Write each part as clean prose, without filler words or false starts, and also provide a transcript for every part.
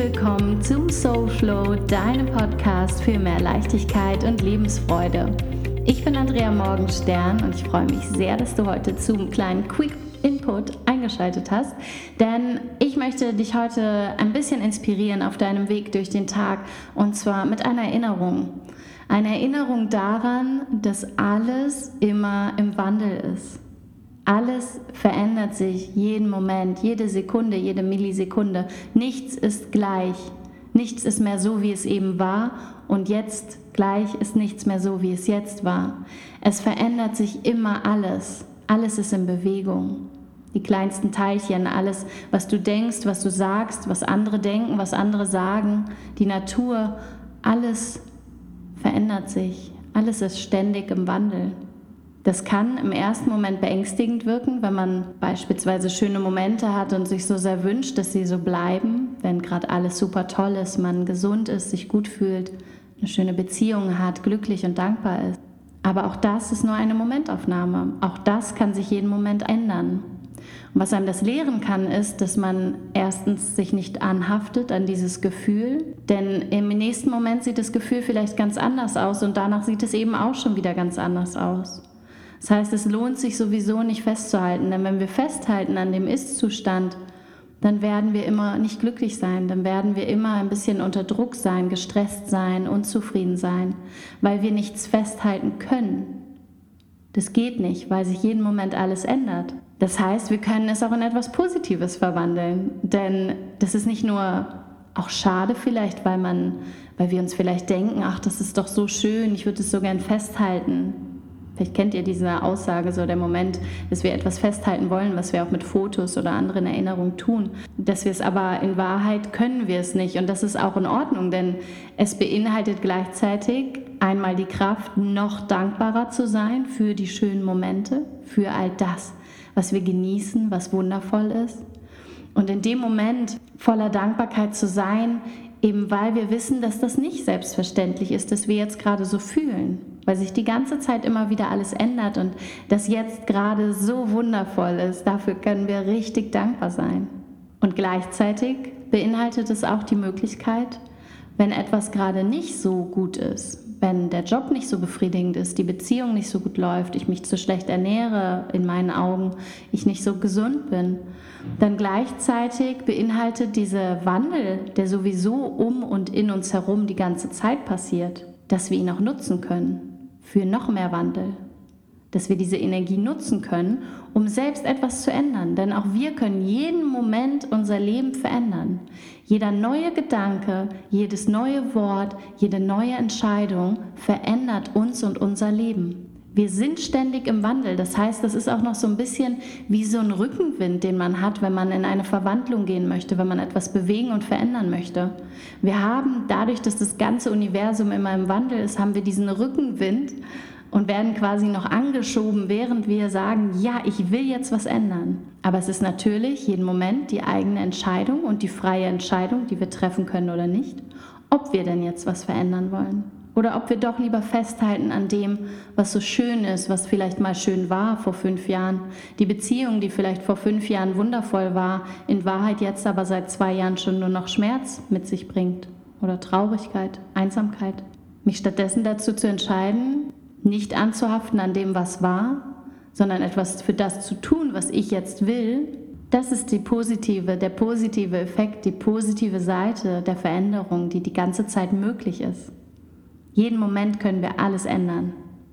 willkommen zum Soul Flow, deinem Podcast für mehr Leichtigkeit und Lebensfreude. Ich bin Andrea Morgenstern und ich freue mich sehr, dass du heute zum kleinen Quick Input eingeschaltet hast, denn ich möchte dich heute ein bisschen inspirieren auf deinem Weg durch den Tag und zwar mit einer Erinnerung. Eine Erinnerung daran, dass alles immer im Wandel ist. Alles verändert sich jeden Moment, jede Sekunde, jede Millisekunde. Nichts ist gleich. Nichts ist mehr so, wie es eben war. Und jetzt gleich ist nichts mehr so, wie es jetzt war. Es verändert sich immer alles. Alles ist in Bewegung. Die kleinsten Teilchen, alles, was du denkst, was du sagst, was andere denken, was andere sagen, die Natur, alles verändert sich. Alles ist ständig im Wandel. Das kann im ersten Moment beängstigend wirken, wenn man beispielsweise schöne Momente hat und sich so sehr wünscht, dass sie so bleiben, wenn gerade alles super toll ist, man gesund ist, sich gut fühlt, eine schöne Beziehung hat, glücklich und dankbar ist. Aber auch das ist nur eine Momentaufnahme. Auch das kann sich jeden Moment ändern. Und was einem das lehren kann, ist, dass man erstens sich nicht anhaftet an dieses Gefühl, denn im nächsten Moment sieht das Gefühl vielleicht ganz anders aus und danach sieht es eben auch schon wieder ganz anders aus. Das heißt, es lohnt sich sowieso nicht festzuhalten, denn wenn wir festhalten an dem Ist-Zustand, dann werden wir immer nicht glücklich sein, dann werden wir immer ein bisschen unter Druck sein, gestresst sein, unzufrieden sein, weil wir nichts festhalten können. Das geht nicht, weil sich jeden Moment alles ändert. Das heißt, wir können es auch in etwas Positives verwandeln, denn das ist nicht nur auch schade vielleicht, weil wir uns vielleicht denken, ach, das ist doch so schön, ich würde es so gern festhalten. Vielleicht kennt ihr diese Aussage, so der Moment, dass wir etwas festhalten wollen, was wir auch mit Fotos oder anderen Erinnerungen tun. Dass wir es aber in Wahrheit können wir es nicht und das ist auch in Ordnung, denn es beinhaltet gleichzeitig einmal die Kraft, noch dankbarer zu sein für die schönen Momente, für all das, was wir genießen, was wundervoll ist. Und in dem Moment voller Dankbarkeit zu sein, eben weil wir wissen, dass das nicht selbstverständlich ist, dass wir jetzt gerade so fühlen, weil sich die ganze Zeit immer wieder alles ändert und das jetzt gerade so wundervoll ist. Dafür können wir richtig dankbar sein. Und gleichzeitig beinhaltet es auch die Möglichkeit, wenn etwas gerade nicht so gut ist, wenn der Job nicht so befriedigend ist, die Beziehung nicht so gut läuft, ich mich zu schlecht ernähre, in meinen Augen, ich nicht so gesund bin, dann gleichzeitig beinhaltet dieser Wandel, der sowieso um und in uns herum die ganze Zeit passiert, dass wir ihn auch nutzen können für noch mehr Wandel, dass wir diese Energie nutzen können, um selbst etwas zu ändern. Denn auch wir können jeden Moment unser Leben verändern. Jeder neue Gedanke, jedes neue Wort, jede neue Entscheidung verändert uns und unser Leben. Wir sind ständig im Wandel. Das heißt, das ist auch noch so ein bisschen wie so ein Rückenwind, den man hat, wenn man in eine Verwandlung gehen möchte, wenn man etwas bewegen und verändern möchte. Wir haben dadurch, dass das ganze Universum immer im Wandel ist, haben wir diesen Rückenwind und werden quasi noch angeschoben, während wir sagen, ja, ich will jetzt was ändern. Aber es ist natürlich jeden Moment die eigene Entscheidung und die freie Entscheidung, die wir treffen können oder nicht, ob wir denn jetzt was verändern wollen. Oder ob wir doch lieber festhalten an dem, was so schön ist, was vielleicht mal schön war vor 5 Jahren. Die Beziehung, die vielleicht vor 5 Jahren wundervoll war, in Wahrheit jetzt aber seit 2 Jahren schon nur noch Schmerz mit sich bringt. Oder Traurigkeit, Einsamkeit. Mich stattdessen dazu zu entscheiden, nicht anzuhaften an dem, was war, sondern etwas für das zu tun, was ich jetzt will, das ist der positive Effekt, die positive Seite der Veränderung, die die ganze Zeit möglich ist. Jeden Moment können wir alles ändern.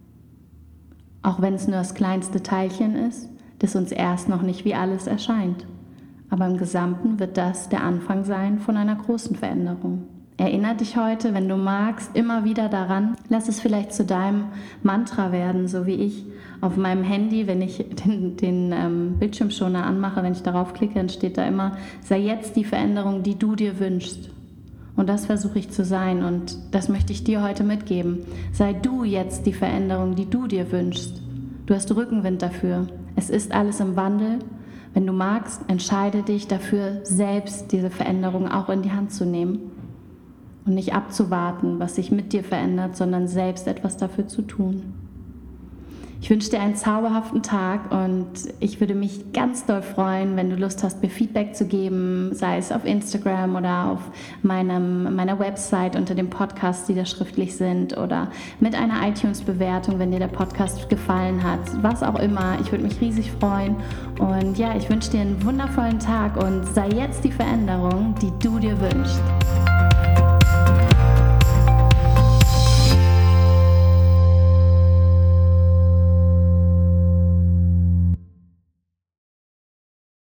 Auch wenn es nur das kleinste Teilchen ist, das uns erst noch nicht wie alles erscheint. Aber im Gesamten wird das der Anfang sein von einer großen Veränderung. Erinnere dich heute, wenn du magst, immer wieder daran. Lass es vielleicht zu deinem Mantra werden, so wie ich auf meinem Handy, wenn ich den Bildschirmschoner anmache, wenn ich darauf klicke, dann steht da immer, sei jetzt die Veränderung, die du dir wünschst. Und das versuche ich zu sein und das möchte ich dir heute mitgeben. Sei du jetzt die Veränderung, die du dir wünschst. Du hast Rückenwind dafür. Es ist alles im Wandel. Wenn du magst, entscheide dich dafür, selbst diese Veränderung auch in die Hand zu nehmen und nicht abzuwarten, was sich mit dir verändert, sondern selbst etwas dafür zu tun. Ich wünsche dir einen zauberhaften Tag und ich würde mich ganz doll freuen, wenn du Lust hast, mir Feedback zu geben, sei es auf Instagram oder auf meiner Website unter dem Podcast, die da schriftlich sind, oder mit einer iTunes-Bewertung, wenn dir der Podcast gefallen hat, was auch immer. Ich würde mich riesig freuen und ja, ich wünsche dir einen wundervollen Tag und sei jetzt die Veränderung, die du dir wünschst.